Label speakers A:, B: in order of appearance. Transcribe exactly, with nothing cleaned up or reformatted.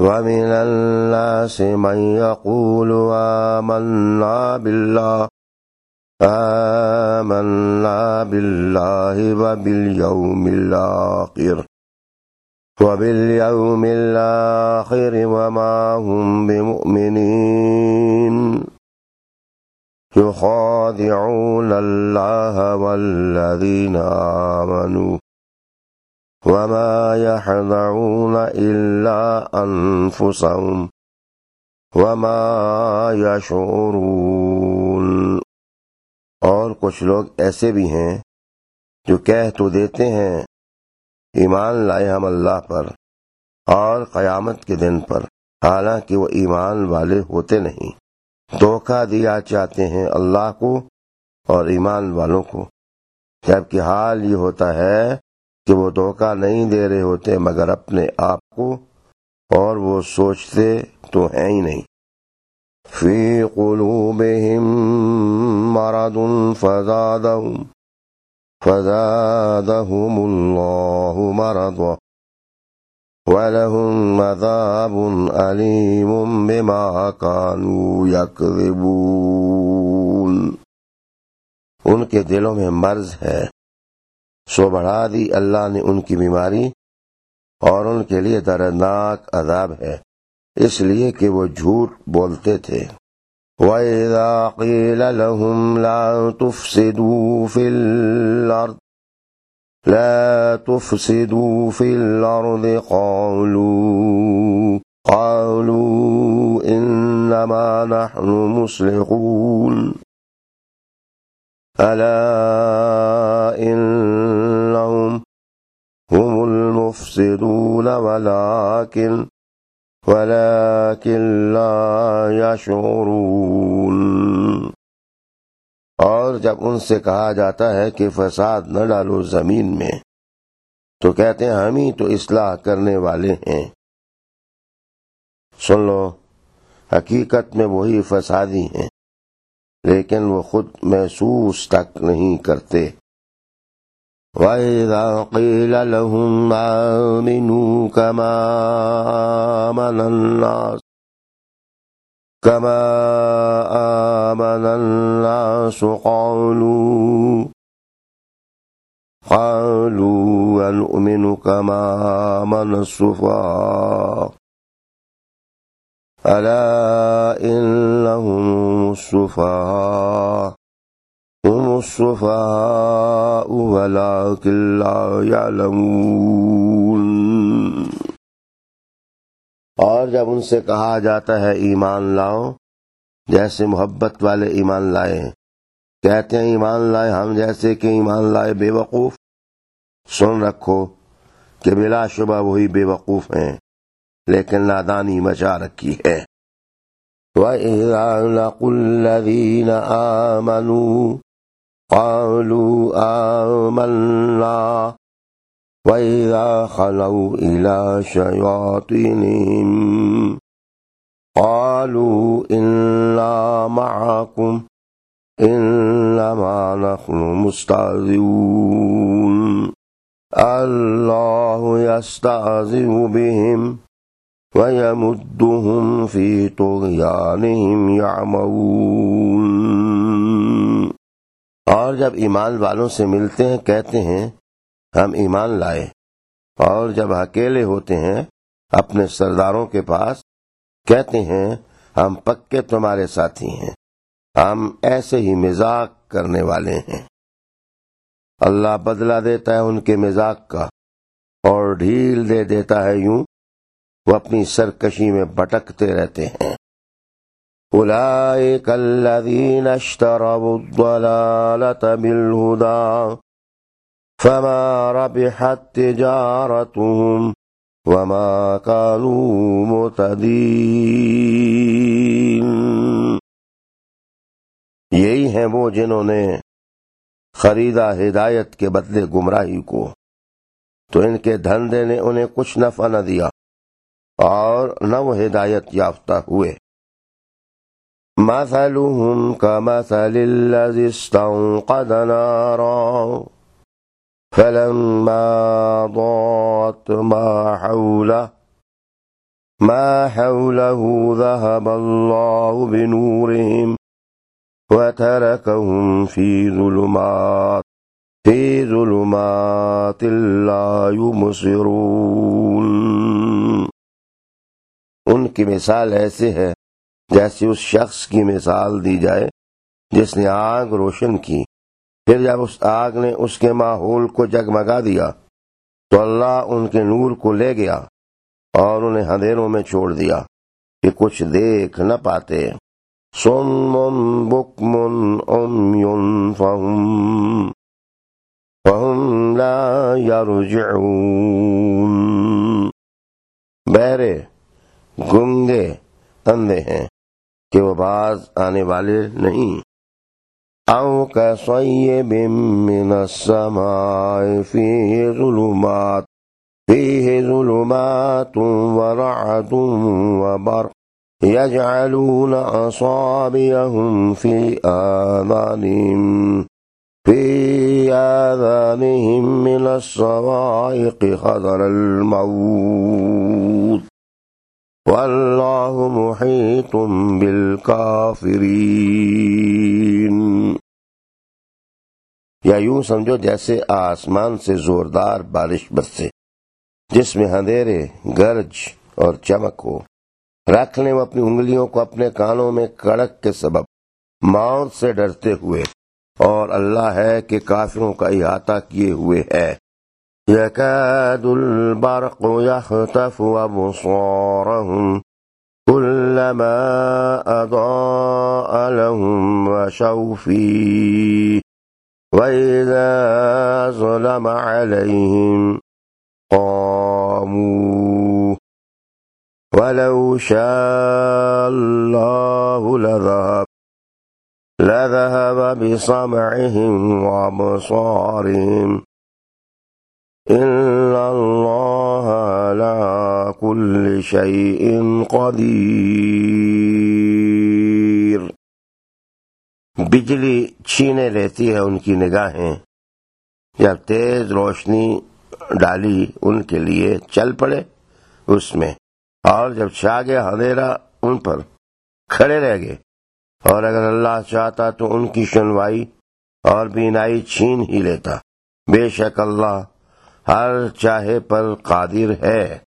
A: ومن الناس من يقول آمنا بالله آمنا بالله وباليوم الآخر وباليوم الآخر وما هم بمؤمنين يخادعون الله والذين آمنوا وما يخدعون إلا أنفسهم وما يشعرون۔ اور کچھ لوگ ایسے بھی ہیں جو کہہ تو دیتے ہیں ایمان لائے ہم اللہ پر اور قیامت کے دن پر، حالانکہ وہ ایمان والے ہوتے نہیں، دھوکہ دیا چاہتے ہیں اللہ کو اور ایمان والوں کو، جبکہ حال یہ ہوتا ہے کہ وہ دھوکہ نہیں دے رہے ہوتے مگر اپنے آپ کو، اور وہ سوچتے تو ہیں ہی نہیں۔ فی قلوبہم مرض فزادہم فزادہم اللہ مرضا وَلَهُمْ عَذَابٌ أَلِيمٌ بِمَا كَانُوا يَكْذِبُونَ۔ ان کے دلوں میں مرض ہے، سو بڑھا دی اللہ نے ان کی بیماری، اور ان کے لیے دردناک عذاب ہے، اس لیے کہ وہ جھوٹ بولتے تھے۔ وَإِذَا قِيلَ لَهُمْ لَا تُفْسِدُوا فِي الْأَرْضِ لا تفسدوا في الأرض قالوا قالوا إنما نحن مصلحون ألا إنهم هم المفسدون ولكن ولكن لا يشعرون۔ اور جب ان سے کہا جاتا ہے کہ فساد نہ ڈالو زمین میں تو کہتے ہیں ہم ہی تو اصلاح کرنے والے ہیں۔ سن لو، حقیقت میں وہی فسادی ہیں، لیکن وہ خود محسوس تک نہیں کرتے۔ وَإِذَا قِيلَ لَهُمْ آمِنُوا كَمَا آمَنَ النَّاسُ كما آمن الناس قالوا قالوا أنؤمن كما آمن السفهاء ألا إنهم السفهاء هم السفهاء ولكن لا يعلمون۔ اور جب ان سے کہا جاتا ہے ایمان لاؤ جیسے محبت والے ایمان لائے ہیں، کہتے ہیں ایمان لائے ہم جیسے کہ ایمان لائے بے وقوف۔ سن رکھو کہ بلا شبہ وہی بے وقوف ہیں، لیکن نادانی مچا رکھی ہے۔ وَإِذَا لَقُوا الَّذِينَ آمَنُوا قَالُوا آمَنَّا وَإِذَا خَلَوْا إِلَى شَيَاطِينِهِمْ قَالُوا إِنَّا مَعَكُمْ إِنَّمَا نَحْنُ مُسْتَهْزِئُونَ اللَّهُ يَسْتَهْزِئُ بِهِمْ وَيَمُدُّهُمْ فِي طُغْيَانِهِمْ يَعْمَهُونَ۔ اور جب ایمان والوں سے ملتے ہیں کہتے ہیں ہم ایمان لائے، اور جب اکیلے ہوتے ہیں اپنے سرداروں کے پاس کہتے ہیں ہم پکے تمہارے ساتھی ہیں، ہم ایسے ہی مذاق کرنے والے ہیں۔ اللہ بدلہ دیتا ہے ان کے مذاق کا اور ڈھیل دے دیتا ہے، یوں وہ اپنی سرکشی میں بھٹکتے رہتے ہیں۔ أولئك الذين اشتروا الضلالة بالهدى فما ربحت تجارتهم وما كانوا مهتدين۔ یہی ہیں وہ جنہوں نے خریدا ہدایت کے بدلے گمراہی کو، تو ان کے دھندے نے انہیں کچھ نفع نہ دیا اور نہ وہ ہدایت یافتہ ہوئے۔ مثلهم كمثل الذي استوقد نارا فلما ضاءت ما حوله ما حوله ذهب الله بنورهم وتركهم في ظلمات في ظلمات لا يبصرون۔ ان کی مثال ایسے ہے جیسے اس شخص کی مثال دی جائے جس نے آگ روشن کی، پھر جب اس آگ نے اس کے ماحول کو جگمگا دیا تو اللہ ان کے نور کو لے گیا اور انہیں اندھیروں میں چھوڑ دیا کہ کچھ دیکھ نہ پاتے۔ صم بکم عمی فہم فہم لا یرجعون، بہرے گنگے اندھے ہیں کہ وہ باز آنے والے نہیں۔ او کصیب من السماء فیہ ظلمات فیہ ظلمات ورعد وبرق یجعلون اصابعهم فی آذانهم فی آذانهم من الصواعق حذر الموت واللہ محیط بالکافرین۔ یا یوں سمجھو جیسے آسمان سے زوردار بارش برسے جس میں اندھیرے، گرج اور چمک ہو، رکھ لیں وہ اپنی انگلیوں کو اپنے کانوں میں کڑک کے سبب موت سے ڈرتے ہوئے، اور اللہ ہے کہ کافروں کا احاطہ کیے ہوئے ہے۔ یکاد البرق یخطف ابصارهم كلما اضاء لهم مشوا فيه وإذا ظلم عليهم قاموا ولو شاء الله لذهب لذهب بسمعهم وأبصارهم إن الله على كل شيء قدير۔ بجلی چھینے لیتی ہے ان کی نگاہیں، جب تیز روشنی ڈالی ان کے لیے چل پڑے اس میں، اور جب چھا گیا اندھیرا ان پر کھڑے رہ گئے، اور اگر اللہ چاہتا تو ان کی سنوائی اور بینائی چھین ہی لیتا، بے شک اللہ ہر چاہے پر قادر ہے۔